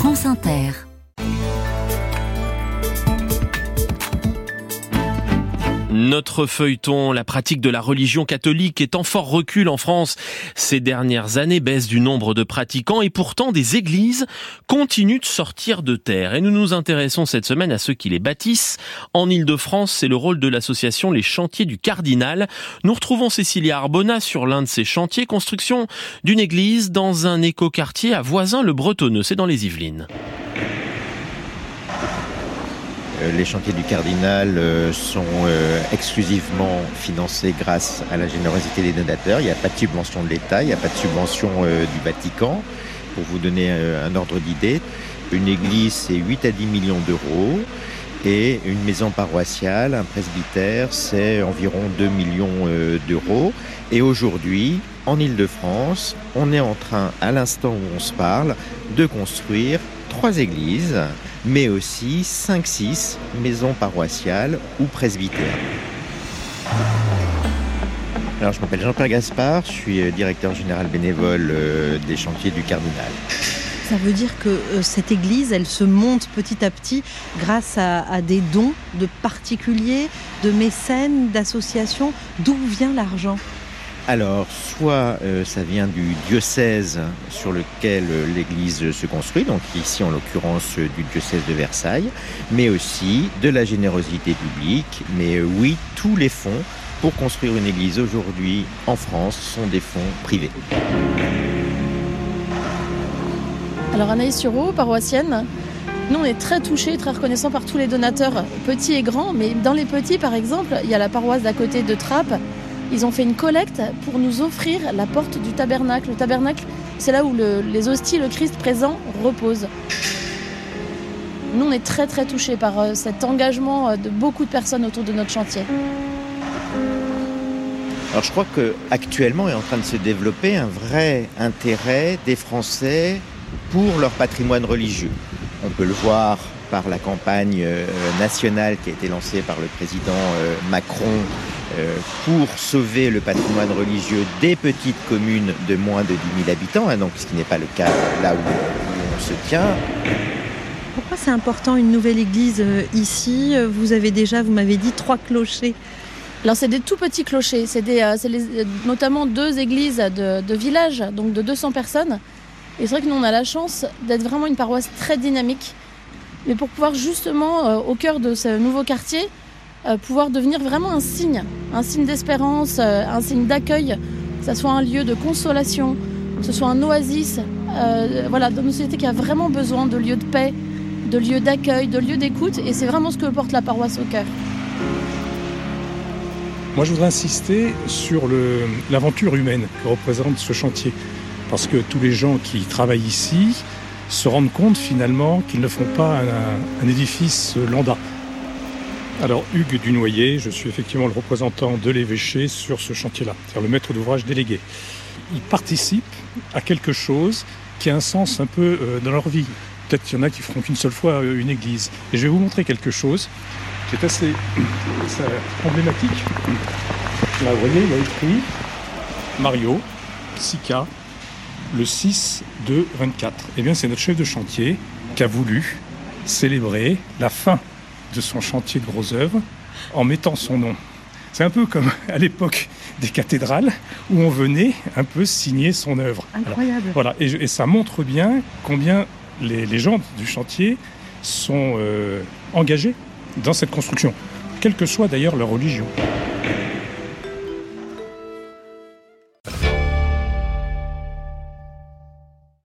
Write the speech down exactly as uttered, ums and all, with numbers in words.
France Inter. Notre feuilleton, la pratique de la religion catholique est en fort recul en France ces dernières années, baisse du nombre de pratiquants et pourtant des églises continuent de sortir de terre. Et nous nous intéressons cette semaine à ceux qui les bâtissent. En Île-de-France, c'est le rôle de l'association Les Chantiers du Cardinal. Nous retrouvons Cécilia Arbona sur l'un de ces chantiers, construction d'une église dans un écoquartier à Voisins-le-Bretonneux, c'est dans les Yvelines. Les chantiers du Cardinal sont exclusivement financés grâce à la générosité des donateurs. Il n'y a pas de subvention de l'État, il n'y a pas de subvention du Vatican. Pour vous donner un ordre d'idée, une église, c'est huit à dix millions d'euros. Et une maison paroissiale, un presbytère, c'est environ deux millions d'euros. Et aujourd'hui, en Île-de-France, on est en train, à l'instant où on se parle, de construire trois églises, mais aussi cinq six maisons paroissiales ou presbytères. Alors, je m'appelle Jean-Pierre Gaspard, je suis directeur général bénévole des chantiers du Cardinal. Ça veut dire que euh, cette église, elle se monte petit à petit grâce à, à des dons de particuliers, de mécènes, d'associations. D'où vient l'argent ? Alors, soit euh, ça vient du diocèse sur lequel euh, l'église se construit, donc ici en l'occurrence euh, du diocèse de Versailles, mais aussi de la générosité publique. Mais euh, oui, tous les fonds pour construire une église aujourd'hui en France sont des fonds privés. Alors Anaïs Sureau, paroissienne, nous on est très touchés, très reconnaissants par tous les donateurs, petits et grands, mais dans les petits par exemple, il y a la paroisse d'à côté de Trappes. Ils ont fait une collecte pour nous offrir la porte du tabernacle. Le tabernacle, c'est là où le, les hosties, le Christ présent, reposent. Nous, on est très très touchés par euh, cet engagement de beaucoup de personnes autour de notre chantier. Alors je crois qu'actuellement est en train de se développer un vrai intérêt des Français pour leur patrimoine religieux. On peut le voir par la campagne euh, nationale qui a été lancée par le président euh, Macron euh, pour sauver le patrimoine religieux des petites communes de moins de dix mille habitants, hein, donc ce qui n'est pas le cas là où, où on se tient. Pourquoi c'est important une nouvelle église euh, ici ? Vous avez déjà, vous m'avez dit, trois clochers. Alors c'est des tout petits clochers, c'est, des, euh, c'est les, notamment deux églises de, de village, donc de deux cents personnes. Et c'est vrai que nous on a la chance d'être vraiment une paroisse très dynamique. Mais pour pouvoir justement, euh, au cœur de ce nouveau quartier, euh, pouvoir devenir vraiment un signe, un signe d'espérance, euh, un signe d'accueil, que ce soit un lieu de consolation, que ce soit un oasis, euh, voilà, dans une société qui a vraiment besoin de lieux de paix, de lieux d'accueil, de lieux d'écoute, et c'est vraiment ce que porte la paroisse au cœur. Moi, je voudrais insister sur le, l'aventure humaine que représente ce chantier, parce que tous les gens qui travaillent ici se rendent compte finalement qu'ils ne font pas un, un édifice lambda. Alors Hugues Dunoyer, je suis effectivement le représentant de l'évêché sur ce chantier-là, c'est-à-dire le maître d'ouvrage délégué. Ils participent à quelque chose qui a un sens un peu euh, dans leur vie. Peut-être qu'il y en a qui feront qu'une seule fois euh, une église. Et je vais vous montrer quelque chose qui est assez, assez emblématique. Là, vous voyez, il y a écrit Mario, Sica, le six deux vingt-quatre. Eh bien, c'est notre chef de chantier qui a voulu célébrer la fin de son chantier de gros œuvres en mettant son nom. C'est un peu comme à l'époque des cathédrales où on venait un peu signer son œuvre. Incroyable. Alors, voilà, et, et ça montre bien combien les, les gens du chantier sont euh, engagés dans cette construction, quelle que soit d'ailleurs leur religion.